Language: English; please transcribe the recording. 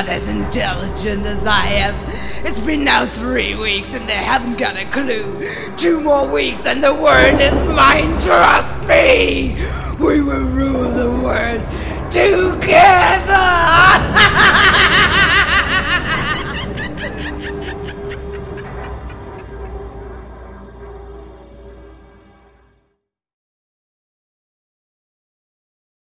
not as intelligent as I am. It's been now 3 weeks and they haven't got a clue. 2 more weeks and the world is mine, trust me! We will rule the world together!